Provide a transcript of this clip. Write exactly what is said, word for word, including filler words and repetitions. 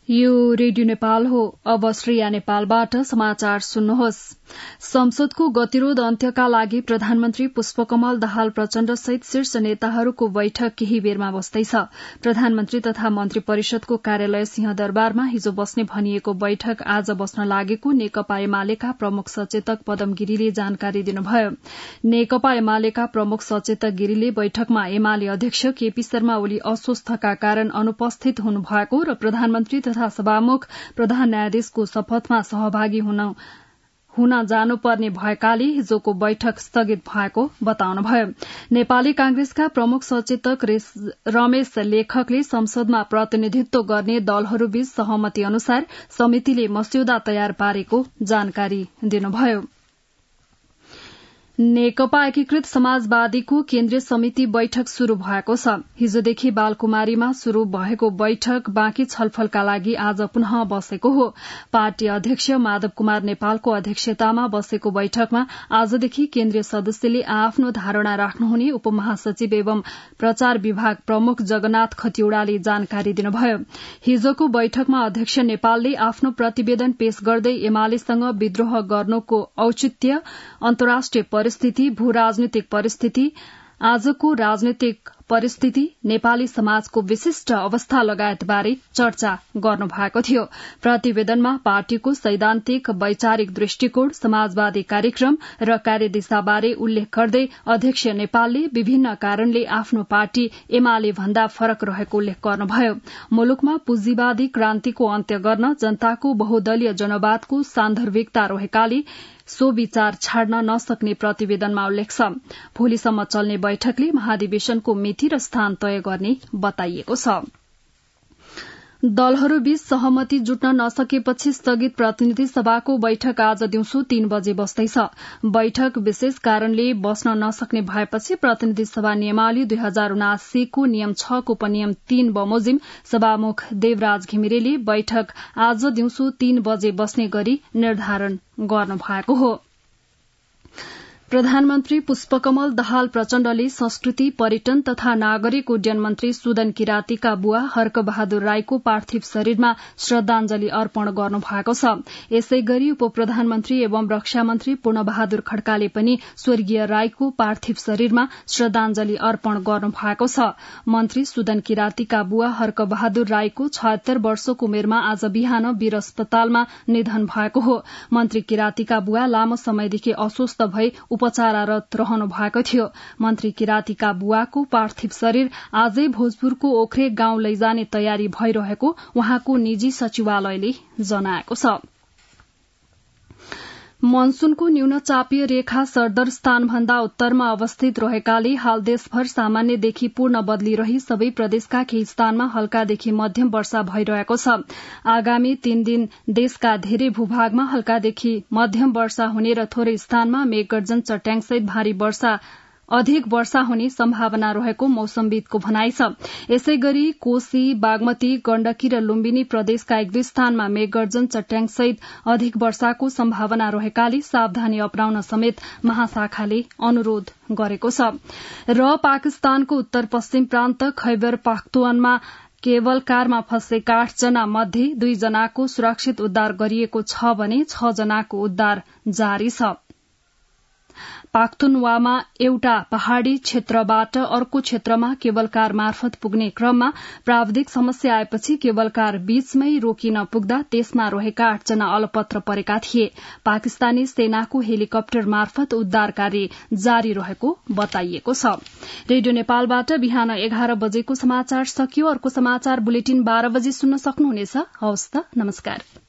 यो रेडियो नेपाल हो। अब श्रेया नेपालबाट समाचार सुन्नुहोस्। संसदको गतिरोध अन्त्यका लागि प्रधानमन्त्री पुष्पकमल दाहाल प्रचण्ड सहित शीर्ष नेताहरूको बैठक केही बेरमा बस्दैछ। प्रधानमन्त्री तथा मन्त्री परिषदको कार्यालय सिंहदरबारमा हिजो बस्ने भनिएको बैठक आज बस्न लागेको नेकपा एमालेका प्रमुख सचेतक पदम गिरीले जानकारी दिनुभयो। नेकपा एमालेका प्रमुख सचेतक गिरीले बैठकमा एमाले अध्यक्ष केपी शर्मा ओली अस्वस्थका कारण अनुपस्थित हुनुभएको र प्रधानमन्त्री तथा सभामुख प्रधान न्यायाधीशको शपथमा सहभागी हुन हुन जानुपर्ने भएकाले हिजोको बैठक स्थगित भएको बताउनुभयो। नेपाली कांग्रेसका प्रमुख सचेतक रमेश लेखकले संसदमा प्रतिनिधित्व गर्ने दलहरूबीच सहमति अनुसार समितिले मस्यौदा तयार पारेको जानकारी दिनुभयो। नेकपा एकीकृत समाजवादीको केन्द्रीय समिति बैठक शुरू भएको छ। हिजोदेखि बालकुमारीमा शुरू भएको बैठक बाँकी छलफलका लागि आज पुनः बसेको हो। पार्टी अध्यक्ष माधव कुमार नेपालको अध्यक्षतामा बसेको बैठकमा आजदेखि केन्द्रीय सदस्यले आफ्नो धारणा राख्नुहुने उपमहासचिव एवं प्रचार विभाग प्रमुख जगन्नाथ खतिवड़ाले जानकारी दिनुभयो। हिजोको बैठकमा अध्यक्ष नेपालले आफ्नो प्रतिवेदन पेश गर्दै एमालेसँग विद्रोह गर्नुको औचित्य, अन्तर्राष्ट्रिय परिस्थिति, भू राजनीतिक परिस्थिति, आजको राजनीतिक परिस्थिति, नेपाली समाजको विशिष्ट अवस्था लगायतबारे चर्चा गर्नुभएको थियो। प्रतिवेदनमा पार्टीको सैद्धान्तिक वैचारिक दृष्टिकोण, समाजवादी कार्यक्रम र कार्यदिशाबारे उल्लेख गर्दै अध्यक्ष नेपालले विभिन्न कारणले आफ्नो पार्टी एमाले भन्दा फरक रहेको उल्लेख गर्नुभयो। मुलुकमा पुँजीवादी क्रान्तिको अन्त्य गर्न जनताको बहुदलीय जनवादको सान्दर्भिकता रहेकाले सो विचार छाड्न नसक्ने प्रतिवेदनमा उल्लेख छ। भोलिसम्म चल्ने बैठकले महाधिवेशनको मिति र स्थान तय गर्ने बताइएको छ। दलहरूबीच सहमति जुट्न नसकेपछि स्थगित प्रतिनिधि सभाको बैठक आज दिउँसो तीन बजे बस्दैछ। बैठक विशेष कारणले बस्न नसक्ने भएपछि प्रतिनिधि सभा नियमावली दुई हजार उनासीको नियम छको उपनियम तीन बमोजिम सभामुख देवराज घिमिरेले बैठक आज दिउँसो तीन बजे बस्ने गरी निर्धारण गर्नु भएको हो। प्रधानमन्त्री पुष्पकमल दाहाल प्रचण्डले संस्कृति, पर्यटन तथा नागरिक उड्डयन मन्त्री सुदन किरातीका बुवा हर्क बहादुर राईको पार्थिव शरीरमा श्रद्धांजलि अर्पण गर्नु भएको छ। यसै गरी उप प्रधानमन्त्री एवं रक्षा मन्त्री पूर्ण बहादुर खड्काले पनि स्वर्गीय राईको पार्थिव शरीरमा श्रद्धांजलि अर्पण गर्नु भएको छ। मन्त्री सुदन किरातीका बुवा हर्क बहादुर राईको छयत्तर वर्षको उमेरमा आज बिहान वीर अस्पतालमा निधन भएको हो। मन्त्री किरातीका बुवा लामो समयदेखि अस्वस्थ भई उपचाररत रहनु भएको थियो। मन्त्री किरातीका बुवाको पार्थिव शरीर आजै भोजपुरको ओख्रे गाउँ लैजाने तयारी भइरहेको उहाँको निजी सचिवालयले जनाएको छ। मनसूनको न्यून चापीय रेखा सरदर स्थानभन्दा उत्तरमा अवस्थित रहेकाले हाल देशभर सामान्यदेखि पूर्ण बदली रही सबै प्रदेशका केही स्थानमा हल्कादेखि मध्यम वर्षा भइरहेको छ। आगामी तीन दिन देशका धेरै भूभागमा हल्कादेखि मध्यम वर्षा हुने र थोरै स्थानमा मेघगर्जन, चट्याङसहित भारी वर्षा अधिक वर्षा हुने सम्भावना रहेको मौसमविदको भनाइ छ। यसै गरी कोशी, बागमती, गण्डकी र लुम्बिनी प्रदेशका एक दुई स्थानमा मेघगर्जन, चट्याङसहित अधिक वर्षाको सम्भावना रहेकाले सावधानी अपनाउन समेत महाशाखाले अनुरोध गरेको छ। र पाकिस्तानको उत्तर पश्चिम प्रान्त खैबर पख्तुनमा केबल कारमा फँसेका आठ जना मध्ये दुई जनाको सुरक्षित उद्धार गरिएको छ भने छ जनाको उद्धार जारी छ। पाख्तुनवामा एउटा पहाड़ी क्षेत्रबाट अर्को क्षेत्रमा केबल कार मार्फत पुग्ने क्रममा प्राविधिक समस्या आएपछि केबल कार बीचमै रोकिन पुग्दा त्यसमा रहेका आठजना अलपत्र परेका थिए। पाकिस्तानी सेनाको हेलिकप्टर मार्फत उद्धार कार्य जारी रहेको बताइएको छ। रेडियो नेपालबाट बिहान एघार बजेको समाचार सकियो। अर्को समाचार बुलेटिन बाह्र बजे सुन्न सक्नुहुनेछ। हवस् त, नमस्कार।